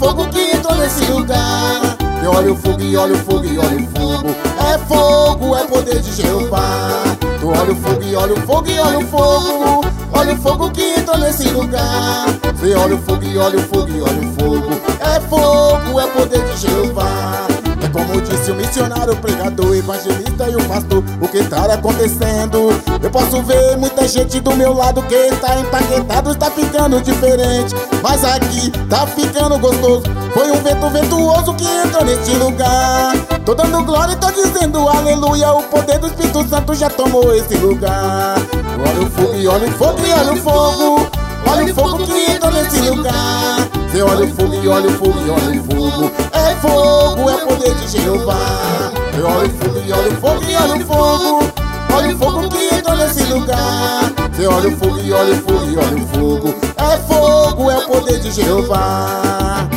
fogo que entrou nesse lugar. E olha o fogo, e olha o fogo, e olha o fogo. É fogo, é poder de Jeová. Tu olha o fogo, e olha o fogo, e olha o fogo. Olha o fogo que entrou nesse lugar. Vê, olha o fogo, e olha o fogo, e olha o fogo. É fogo, é poder de Jeová. É como disse o missionário, o pregador, o evangelista e o pastor. O que tá acontecendo? Eu posso ver muita gente do meu lado que tá empaquetado, está ficando diferente. Mas aqui tá ficando gostoso. Foi um vento ventuoso que entrou neste lugar. Tô dando glória e tô dizendo aleluia. O poder do Espírito Santo já tomou esse lugar. Olha o fogo, e olha o fogo, e olha o fogo. Olha o fogo que entrou nesse lugar. Você olha o fogo, e olha o fogo, e olha o fogo. É fogo, é poder de Jeová. Você olha o fogo, e olha o fogo, e olha o fogo. Olha o fogo que entrou nesse lugar. Você olha o fogo, e olha o fogo, e olha o fogo. É fogo, é o poder de Jeová.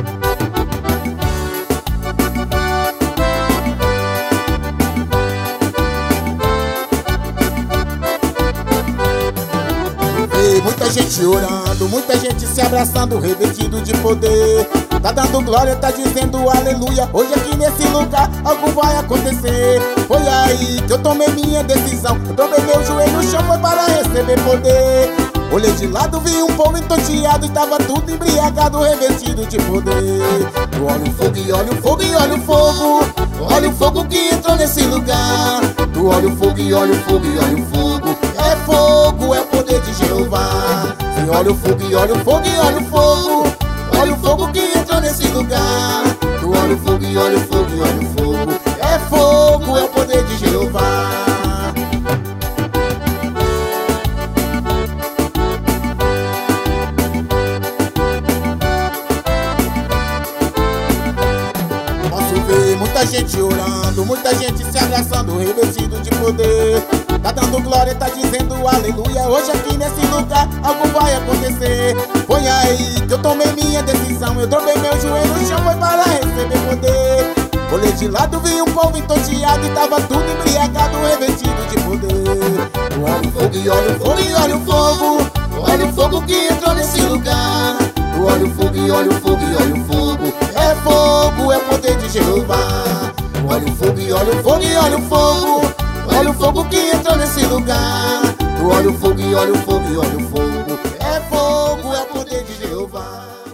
Muita gente orando, muita gente se abraçando, revestido de poder. Tá dando glória, tá dizendo aleluia. Hoje aqui nesse lugar algo vai acontecer. Foi aí que eu tomei minha decisão. Eu dobrei meu joelho no chão, foi para receber poder. Olhei de lado, vi um povo entonteado, estava tudo embriagado, revestido de poder. Tu olha o fogo, e olha o fogo, e olha o fogo. Olha o fogo que entrou nesse lugar. Tu olha o fogo, e olha o fogo, e olha o fogo. É fogo, é o poder de Jeová. Você olha o fogo, e olha o fogo, e olha o fogo. Olha o fogo que entrou nesse lugar. Tu olha o fogo, e olha o fogo, e olha o fogo. É fogo, é o poder de Jeová. Muita gente orando, muita gente se abraçando, revestido de poder. Tá dando glória, tá dizendo aleluia. Hoje aqui nesse lugar algo vai acontecer. Foi aí que eu tomei minha decisão. Eu dobrei meu joelho no chão, foi para receber poder. Olhei de lado, vi um povo entonteado e tava tudo embriagado, revestido de poder. Olha o fogo, e olha o fogo, e olha o fogo. Olha o fogo que entrou nesse lugar. Olha o fogo, e olha o fogo, e olha o fogo. É fogo, é poder de Jeová. Olha o fogo, e olha o fogo, e olha o fogo. Olha o fogo que entrou nesse lugar. Olha o fogo, e olha o fogo, e olha o fogo. É fogo, é o poder de Jeová.